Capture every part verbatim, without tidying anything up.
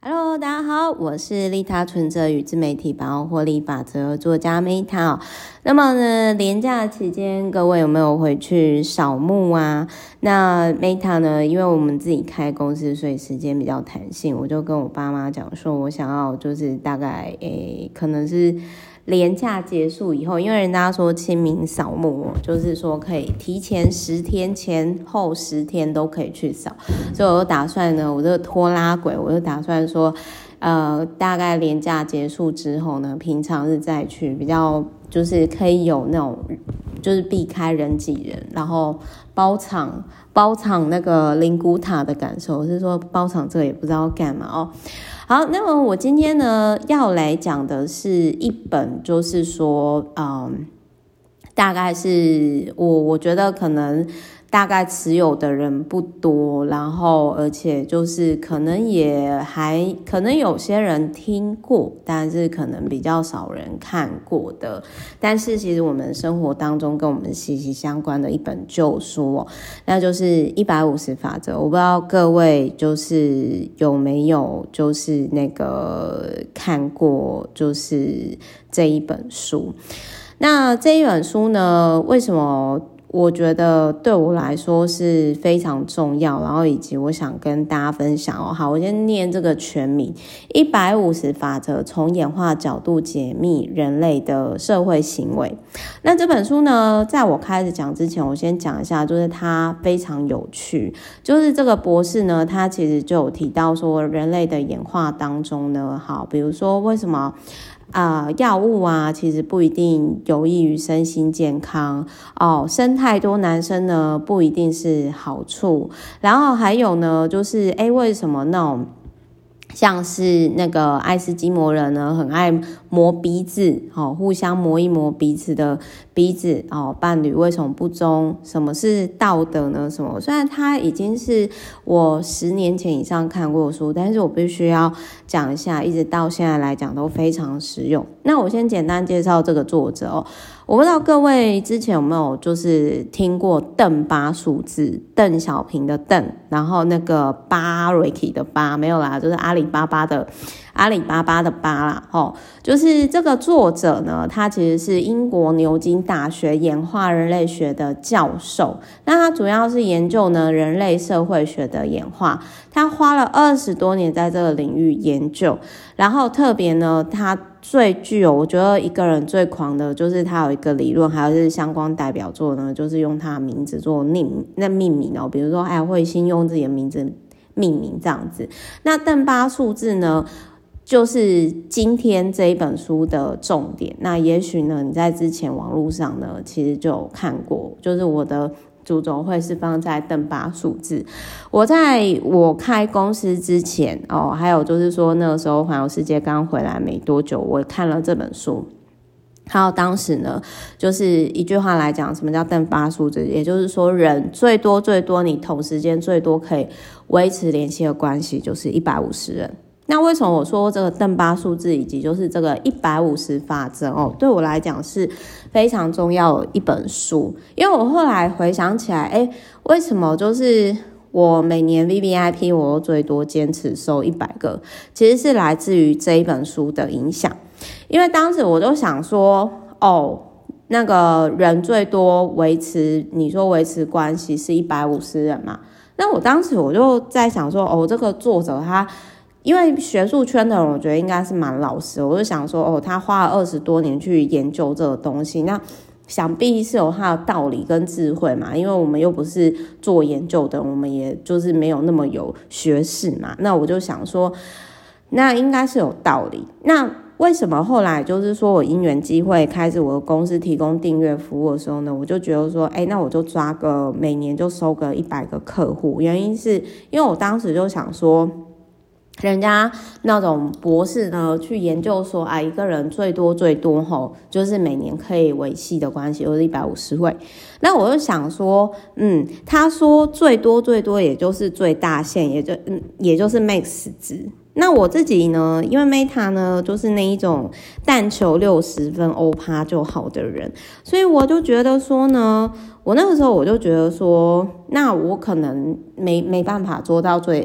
Hello， 大家好，我是利他存折与自媒体百万获利法则作家 Meta 哦。那么呢，连假期间各位有没有回去扫墓啊？那 Meta 呢，因为我们自己开公司，所以时间比较弹性，我就跟我爸妈讲说，我想要就是大概诶，可能是连假结束以后，因为人家说清明扫墓，就是说可以提前十天，前后十天都可以去扫，所以我就打算呢，我这个拖拉鬼，我就打算说，呃，大概连假结束之后呢，平常日再去，比较就是可以有那种，就是避开人挤人，然后包场包场那个灵骨塔的感受，我是说包场这个也不知道干嘛哦。好，那么我今天呢要来讲的是一本，就是说，嗯，大概是我我觉得可能大概持有的人不多，然后而且就是可能也还可能有些人听过，但是可能比较少人看过的，但是其实我们生活当中跟我们息息相关的一本旧书哦，那就是一百五十法则。我不知道各位就是有没有就是那个看过就是这一本书。那这一本书呢，为什么我觉得对我来说是非常重要，然后以及我想跟大家分享哦。好，我先念这个全名：一百五十法则，从演化角度解密人类的社会行为。那这本书呢，在我开始讲之前，我先讲一下，就是它非常有趣。就是这个博士呢，他其实就有提到说，人类的演化当中呢，好，比如说为什么啊、呃，药物啊，其实不一定有益于身心健康哦。生太多男生呢，不一定是好处。然后还有呢，就是诶，为什么那种像是那个爱斯基摩人呢，很爱磨鼻子，哦，互相磨一磨彼此的鼻子，哦，伴侣为什么不忠？什么是道德呢？什么？虽然它已经是我十年前以上看过的书，但是我必须要讲一下，一直到现在来讲都非常实用。那我先简单介绍这个作者哦。我不知道各位之前有没有就是听过邓巴数字，邓小平的邓，然后那个巴瑞奇的巴，没有啦，就是阿里巴巴的阿里巴巴的巴啦，哦，就是这个作者呢，他其实是英国牛津大学演化人类学的教授，那他主要是研究呢人类社会学的演化，他花了二十多年在这个领域研究，然后特别呢，他最具有我觉得一个人最狂的就是他有一个理论，还有是相关代表作呢，就是用他的名字做命那命名哦，比如说还会先用自己的名字命名这样子。那邓巴数字呢，就是今天这一本书的重点。那也许呢，你在之前网络上呢，其实就有看过，就是我的主轴会是放在邓巴数字。我在我开公司之前哦，还有就是说那个时候环游世界刚回来没多久，我看了这本书。还有当时呢，就是一句话来讲，什么叫邓巴数字？也就是说，人最多最多，你同时间最多可以维持联系的关系就是一百五十人。那为什么我说这个邓巴数字以及就是这个一百五十法则哦，对我来讲是非常重要的一本书？因为我后来回想起来，诶，为什么就是我每年 V V I P 我最多坚持收一百个，其实是来自于这一本书的影响。因为当时我就想说，哦，那个人最多维持，你说维持关系是一百五十人嘛？那我当时我就在想说，哦，这个作者他，因为学术圈的人，我觉得应该是蛮老实的，我就想说，哦，他花了二十多年去研究这个东西，那想必是有他的道理跟智慧嘛，因为我们又不是做研究的，我们也就是没有那么有学识嘛。那我就想说，那应该是有道理。那为什么后来就是说我因缘机会开始我的公司提供订阅服务的时候呢，我就觉得说，哎，那我就抓个每年就收个一百个客户。原因是因为我当时就想说，人家那种博士呢去研究说啊，一个人最多最多吼，就是每年可以维系的关系就是一百五十位。那我就想说，嗯，他说最多最多也就是最大限，也就嗯，也就是 max 值。那我自己呢，因为 Meta 呢就是那一种但求六十分欧趴就好的人，所以我就觉得说呢，我那个时候我就觉得说，那我可能没没办法做到最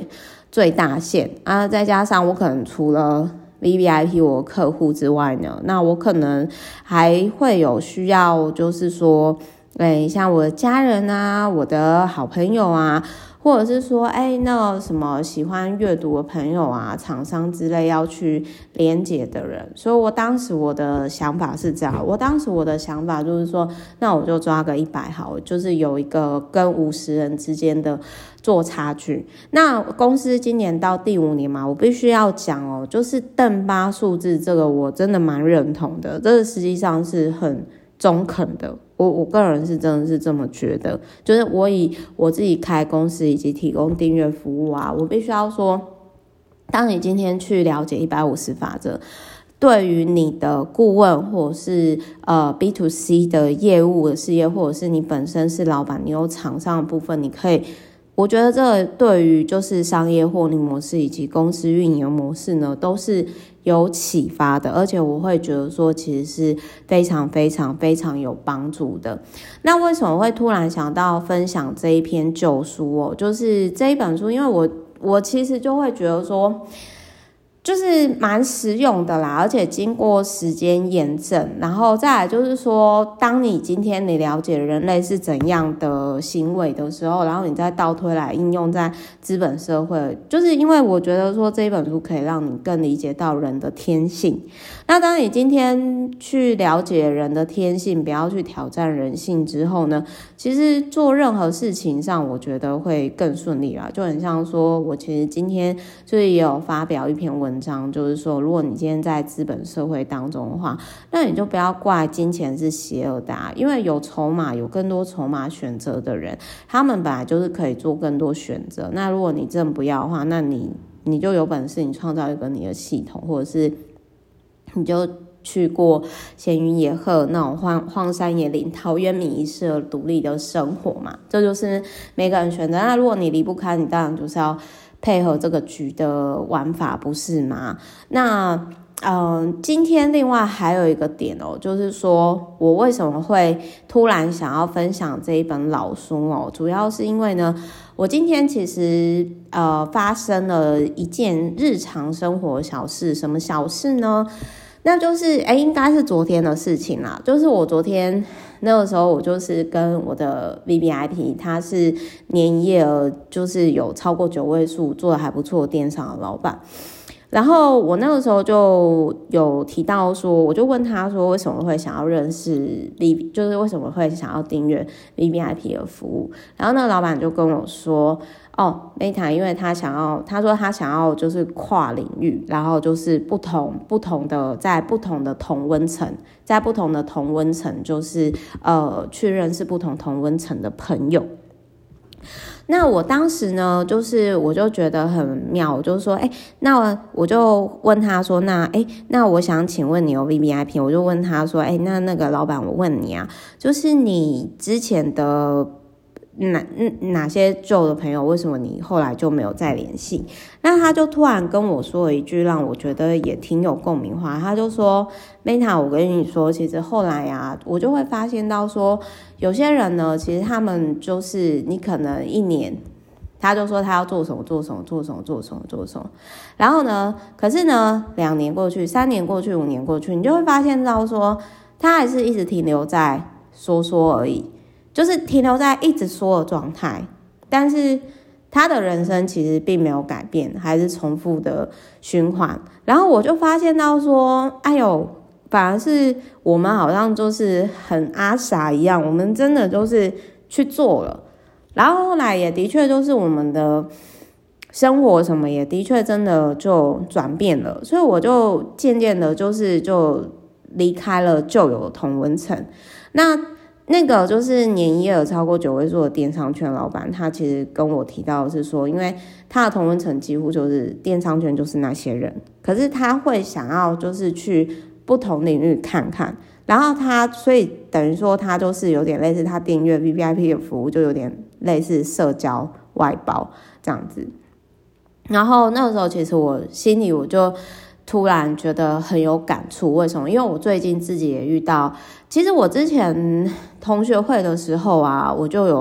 最大限啊，再加上我可能除了 V V I P 我的客户之外呢，那我可能还会有需要，就是说，哎，像我的家人啊，我的好朋友啊，或者是说，哎，那什么喜欢阅读的朋友啊，厂商之类要去连结的人，所以我当时我的想法是这样，我当时我的想法就是说，那我就抓个一百好，就是有一个跟五十人之间的做差距。那公司今年到第五年嘛，我必须要讲哦，就是邓巴数字这个我真的蛮认同的，这个实际上是很中肯的。我我个人是真的是这么觉得，就是我以我自己开公司以及提供订阅服务啊，我必须要说，当你今天去了解一百五十法则，对于你的顾问或者是呃 B to C 的业务的事业，或者是你本身是老板，你有厂商的部分，你可以，我觉得这对于就是商业获利模式以及公司运营模式呢，都是有启发的，而且我会觉得说其实是非常非常非常有帮助的。那为什么会突然想到分享这一篇旧书哦？就是这一本书，因为我我其实就会觉得说，就是蛮实用的啦，而且经过时间验证，然后再来就是说，当你今天你了解人类是怎样的行为的时候，然后你再倒推来应用在资本社会，就是因为我觉得说这一本书可以让你更理解到人的天性。那当你今天去了解人的天性，不要去挑战人性之后呢，其实做任何事情上我觉得会更顺利啦。就很像说我其实今天就是也有发表一篇文章，就是说如果你今天在资本社会当中的话，那你就不要怪金钱是邪恶的啊，因为有筹码有更多筹码选择的人，他们本来就是可以做更多选择。那如果你真的不要的话，那你你就有本事你创造一个你的系统，或者是你就去过闲云野鹤那种荒荒山野岭陶渊明一世的独立的生活嘛，这就是每个人选择。那如果你离不开，你当然就是要配合这个局的玩法，不是吗？那嗯，今天另外还有一个点哦，就是说我为什么会突然想要分享这一本老书哦，主要是因为呢，我今天其实呃发生了一件日常生活小事。什么小事呢？那就是哎，应该是昨天的事情啦。就是我昨天那个时候，我就是跟我的 V V I P， 他是年营业额就是有超过九位数，做得还不错的电商的老板。然后我那个时候就有提到说，我就问他说为什么会想要认识 V， 就是为什么会想要订阅 V V I P 的服务。然后那个老板就跟我说，哦 Meta 因为他想要，他说他想要就是跨领域，然后就是不同不同的在不同的同温层，在不同的同温层就是呃去认识不同同温层的朋友。那我当时呢，就是我就觉得很妙，我就说，哎、欸，那我就问他说，那哎、欸，那我想请问你有 V V I P， 我就问他说，哎、欸，那那个老板，我问你啊，就是你之前的哪哪些旧的朋友，为什么你后来就没有再联系？那他就突然跟我说了一句让我觉得也挺有共鸣话，他就说 Meta 我跟你说，其实后来啊，我就会发现到说有些人呢，其实他们就是你可能一年他就说他要做什么做什么做什么做什么做什么，然后呢可是呢两年过去，三年过去，五年过去，你就会发现到说他还是一直停留在说说而已，就是停留在一直说的状态，但是他的人生其实并没有改变，还是重复的循环。然后我就发现到说，哎呦，反而是我们好像就是很阿傻一样，我们真的就是去做了，然后后来也的确就是我们的生活什么也的确真的就转变了，所以我就渐渐的就是就离开了旧有的同温层。那那个就是年营业额超过九位数的电商圈老板，他其实跟我提到的是说，因为他的同温层几乎就是电商圈就是那些人，可是他会想要就是去不同领域看看，然后他所以等于说他就是有点类似他订阅 V V I P 的服务，就有点类似社交外包这样子。然后那个时候其实我心里我就突然觉得很有感触，为什么？因为我最近自己也遇到，其实我之前同学会的时候啊，我就有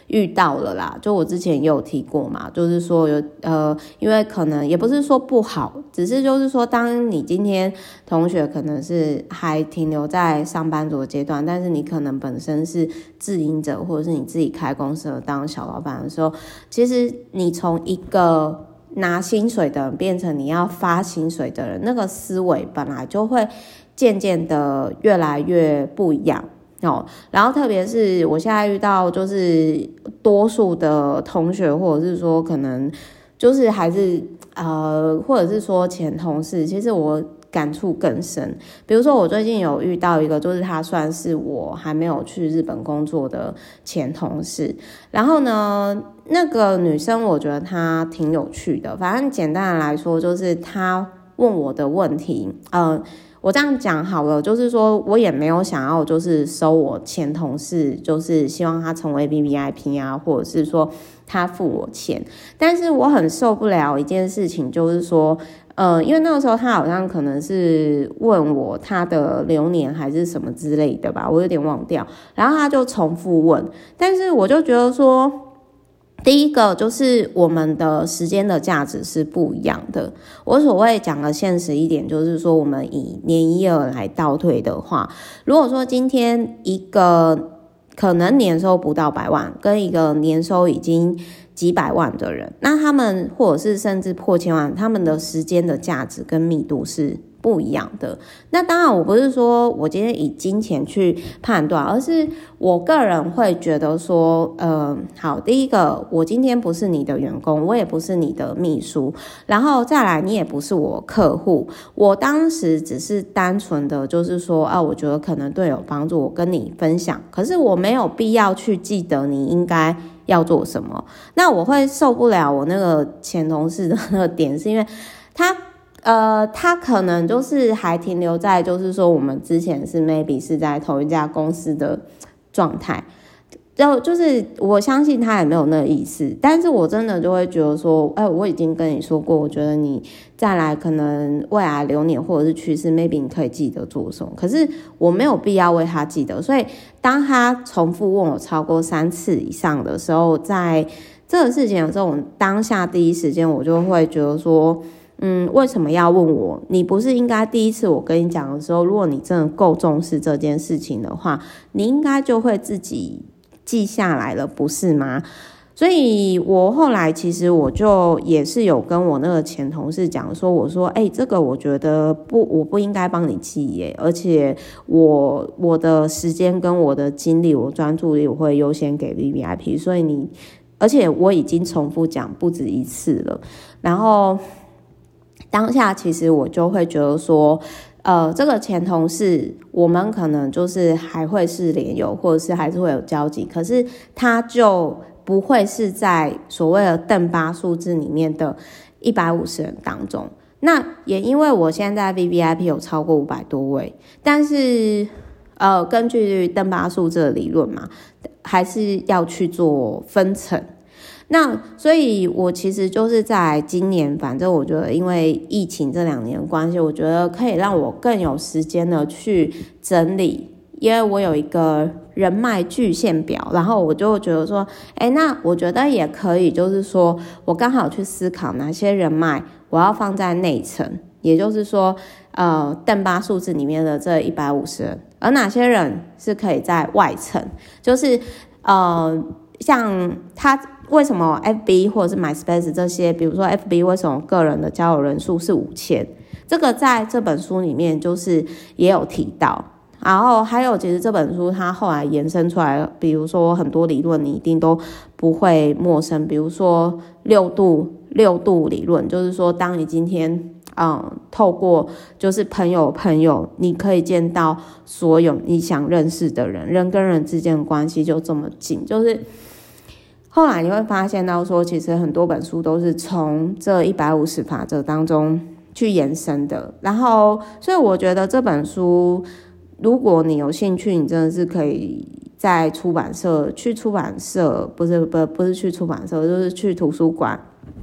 遇到了啦，就我之前也有提过嘛，就是说有呃，因为可能也不是说不好，只是就是说，当你今天同学可能是还停留在上班族的阶段，但是你可能本身是自营者，或者是你自己开公司当小老板的时候，其实你从一个拿薪水的人变成你要发薪水的人，那个思维本来就会渐渐的越来越不一样。哦，然后特别是我现在遇到就是多数的同学，或者是说可能就是还是呃，或者是说前同事，其实我感触更深。比如说我最近有遇到一个，就是他算是我还没有去日本工作的前同事，然后呢，那个女生我觉得她挺有趣的，反正简单的来说，就是她问我的问题，呃。我这样讲好了，就是说我也没有想要就是收我前同事，就是希望他成为 V V I P 啊，或者是说他付我钱，但是我很受不了一件事情，就是说呃，因为那个时候他好像可能是问我他的流年还是什么之类的吧，我有点忘掉，然后他就重复问，但是我就觉得说，第一个就是我们的时间的价值是不一样的。我所谓讲的现实一点，就是说我们以年一二来倒退的话，如果说今天一个可能年收不到百万，跟一个年收已经几百万的人，那他们或者是甚至破千万，他们的时间的价值跟密度是不一样的。那当然我不是说我今天以金钱去判断，而是我个人会觉得说呃，好，第一个，我今天不是你的员工，我也不是你的秘书，然后再来你也不是我客户，我当时只是单纯的就是说啊，我觉得可能对有帮助，我跟你分享，可是我没有必要去记得你应该要做什么。那我会受不了我那个前同事的那个点，是因为他呃，他可能就是还停留在就是说我们之前是 maybe 是在同一家公司的状态，就就是我相信他也没有那个意思，但是我真的就会觉得说，哎，我已经跟你说过，我觉得你再来可能未来流年或者是趋势 maybe 你可以记得做什么，可是我没有必要为他记得，所以当他重复问我超过三次以上的时候，在这个事情的时候，我当下第一时间我就会觉得说，嗯，为什么要问我？你不是应该第一次我跟你讲的时候，如果你真的够重视这件事情的话，你应该就会自己记下来了，不是吗？所以我后来其实我就也是有跟我那个前同事讲说，我说，哎、欸，这个我觉得不，我不应该帮你记耶，而且我我的时间跟我的精力，我专注力我会优先给 V V I P， 所以你，而且我已经重复讲不止一次了，然后。当下其实我就会觉得说，呃，这个前同事我们可能就是还会是连友，或者是还是会有交集，可是他就不会是在所谓的邓巴数字里面的一百五十人当中。那也因为我现在 V V I P 有超过五百多位，但是呃，根据邓巴数字的理论嘛，还是要去做分层。那所以我其实就是在今年，反正我觉得因为疫情这两年的关系，我觉得可以让我更有时间的去整理，因为我有一个人脉巨献表，然后我就觉得说，哎，那我觉得也可以，就是说我刚好去思考哪些人脉我要放在内层，也就是说呃邓巴数字里面的这一百五十人，而哪些人是可以在外层，就是呃像他为什么 F B 或者是 MySpace 这些，比如说 F B 为什么个人的交友人数是五千，这个在这本书里面就是也有提到。然后还有其实这本书它后来延伸出来，比如说很多理论你一定都不会陌生，比如说六度六度理论，就是说当你今天嗯透过就是朋友朋友你可以见到所有你想认识的人，人跟人之间的关系就这么近，就是后来你会发现到说，其实很多本书都是从这一百五十法则当中去延伸的。然后，所以我觉得这本书，如果你有兴趣，你真的是可以在出版社去出版社，不是不不是去出版社，就是去图书馆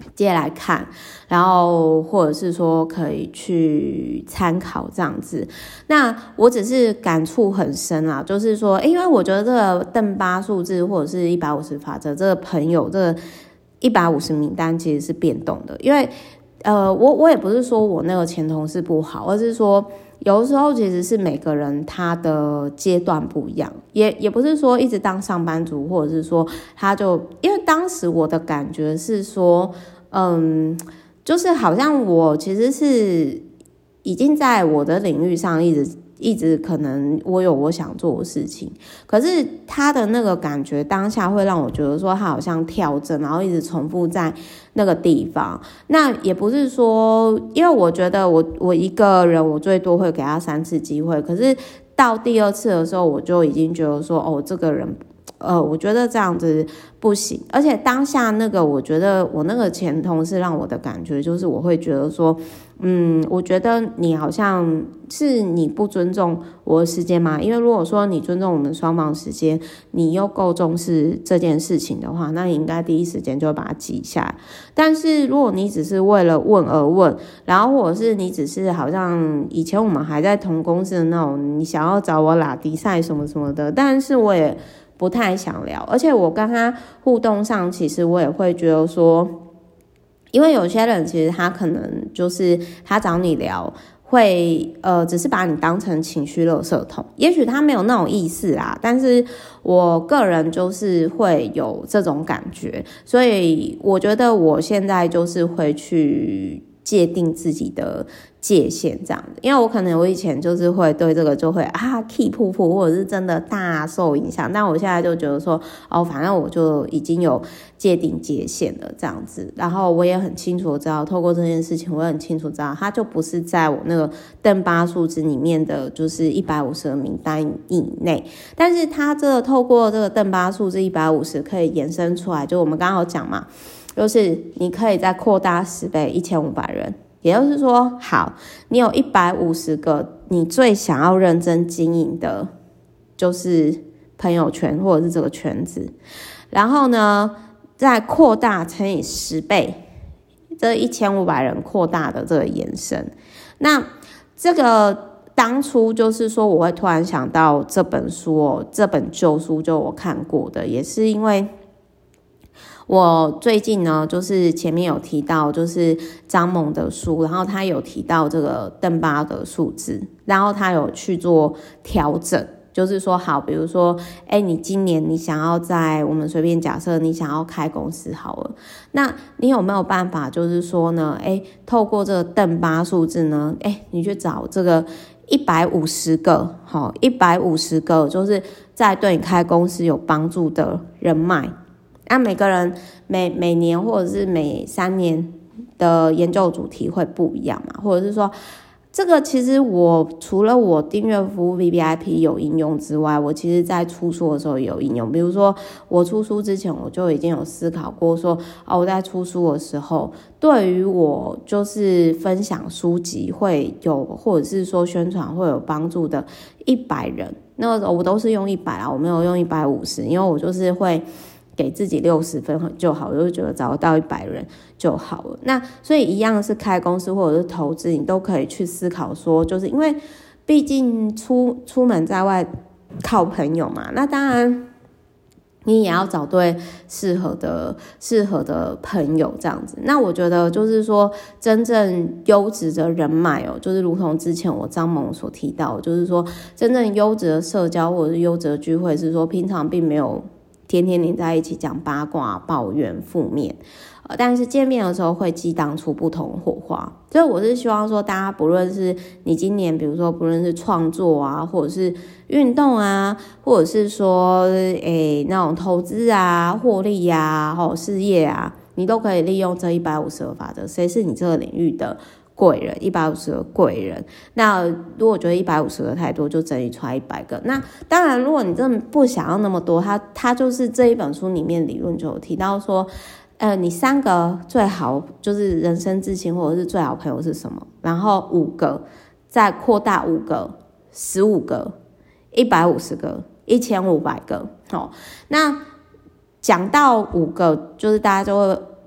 接来看，然后或者是说可以去参考这样子。那我只是感触很深啦，就是说，因为我觉得这个邓巴数字或者是一百五十法则，这个朋友这个一百五十名单其实是变动的。因为呃，我我也不是说我那个前同事不好，而是说有的时候其实是每个人他的阶段不一样，也也不是说一直当上班族，或者是说他就因为当时我的感觉是说。嗯，就是好像我其实是已经在我的领域上一直一直可能我有我想做的事情，可是他的那个感觉当下会让我觉得说他好像跳针，然后一直重复在那个地方。那也不是说，因为我觉得我我一个人我最多会给他三次机会，可是到第二次的时候我就已经觉得说哦，这个人呃，我觉得这样子不行。而且当下那个，我觉得我那个前同事让我的感觉就是，我会觉得说，嗯，我觉得你好像是你不尊重我的时间嘛。因为如果说你尊重我们双方时间，你又够重视这件事情的话，那你应该第一时间就会把它记下来。但是如果你只是为了问而问，然后或者是你只是好像以前我们还在同公司的那种，你想要找我拉迪赛什么什么的，但是我也不太想聊。而且我跟他互动上，其实我也会觉得说，因为有些人其实他可能就是他找你聊会呃，只是把你当成情绪垃圾桶，也许他没有那种意思啦，但是我个人就是会有这种感觉。所以我觉得我现在就是会去界定自己的界限这样子。因为我可能我以前就是会对这个就会啊 keep 噗噗，或者是真的大受影响，但我现在就觉得说哦，反正我就已经有界定界限了这样子。然后我也很清楚知道，透过这件事情我也很清楚知道，它就不是在我那个邓巴数字里面的就是一百五十个名单以内，但是它这个透过这个邓巴数字一百五十可以延伸出来，就我们刚刚有讲嘛，就是你可以再扩大十倍，一千五百人。也就是说，好，你有一百五十个你最想要认真经营的就是朋友圈或者是这个圈子，然后呢再扩大乘以十倍，这一千五百人扩大的这个延伸。那这个当初就是说我会突然想到这本书哦，这本旧书就我看过的，也是因为我最近呢，就是前面有提到，就是张猛的书，然后他有提到这个邓巴的数字，然后他有去做调整，就是说好，比如说，哎，你今年你想要在我们随便假设你想要开公司好了，那你有没有办法，就是说呢，哎，透过这个邓巴数字呢，哎，你去找这个一百五十个，好，一百五十个，就是在对你开公司有帮助的人脉。那、啊、每个人每每年或者是每三年的研究主题会不一样嘛，或者是说，这个其实我除了我订阅服务 V V I P 有应用之外，我其实在出书的时候也有应用。比如说我出书之前，我就已经有思考过说，哦，我在出书的时候，对于我就是分享书籍会有，或者是说宣传会有帮助的一百人，那个时候我都是用一百啊，我没有用一百五十，因为我就是会给自己六十分就好，我就觉得找到一百人就好了。那所以一样是开公司或者是投资，你都可以去思考说，就是因为毕竟出出门在外靠朋友嘛，那当然你也要找对适合的适合的朋友这样子。那我觉得就是说，真正优质的人脉哦，就是如同之前我张猛所提到，就是说真正优质的社交或者是优质的聚会，是说平常并没有天天黏在一起讲八卦、抱怨、负面，呃，但是见面的时候会激荡出不同火花。所以我是希望说，大家不论是你今年，比如说不论是创作啊，或者是运动啊，或者是说诶那种投资啊、获利啊、或事业啊，你都可以利用这一百五十个法则。谁是你这个领域的贵人，一百五十个贵人。那如果觉得一百五十个太多，就整理出来一百个。那当然，如果你真的不想要那么多，它它就是这一本书里面理论就有提到说，呃，你三个最好就是人生至亲或者是最好朋友是什么？然后五个，再扩大五个，十五个，一百五十个，一千五百个。好，那讲到五个，就是大家就会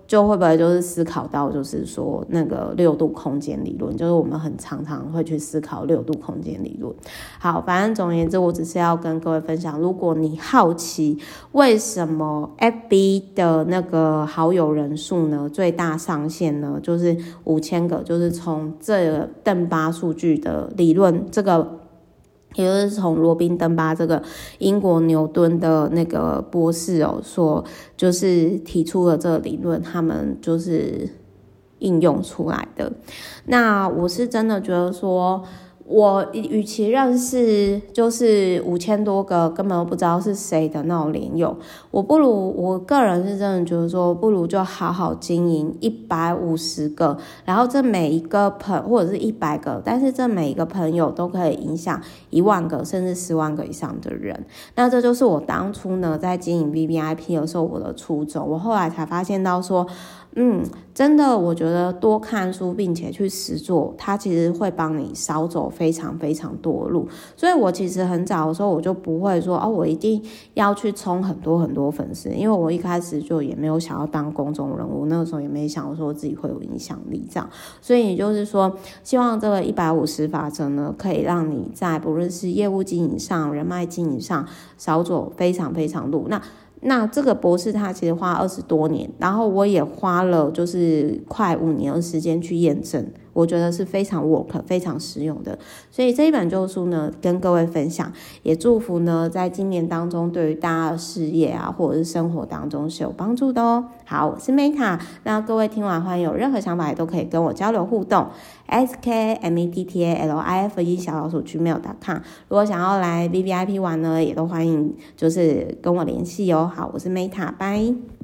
就会不会就是思考到，就是说那个六度空间理论，就是我们很常常会去思考六度空间理论。好，反正总而言之，我只是要跟各位分享，如果你好奇为什么 F B 的那个好友人数呢，最大上限呢就是五千个，就是从这个邓巴数据的理论，这个也就是从罗宾邓巴这个英国牛顿的那个博士哦，所就是提出了这个理论，他们就是应用出来的。那我是真的觉得说，我与其认识就是五千多个根本都不知道是谁的那种连友，我不如我个人是真的觉得说，不如就好好经营一百五十个，然后这每一个朋或者是一百个，但是这每一个朋友都可以影响一万个甚至十万个以上的人。那这就是我当初呢在经营 V V I P 的时候我的初衷。我后来才发现到说，嗯，真的，我觉得多看书并且去实作，它其实会帮你少走非常非常多的路。所以我其实很早的时候我就不会说哦，我一定要去冲很多很多粉丝，因为我一开始就也没有想要当公众人物，那个时候也没想说自己会有影响力这样。所以就是说，希望这个一百五十法则呢，可以让你在不论是业务经营上、人脉经营上少走非常非常路。那那这个博士他其实花二十多年，然后我也花了就是快五年的时间去验证，我觉得是非常 work 非常实用的。所以这一本旧书呢跟各位分享，也祝福呢在今年当中对于大家的事业啊或者是生活当中是有帮助的哦。好，我是 Meta， 那各位听完欢迎有任何想法也都可以跟我交流互动， S K M E T T A L I F E 小老鼠 gmail 点 com。 如果想要来 V V I P 玩呢，也都欢迎就是跟我联系哦。好，我是 Meta， 拜。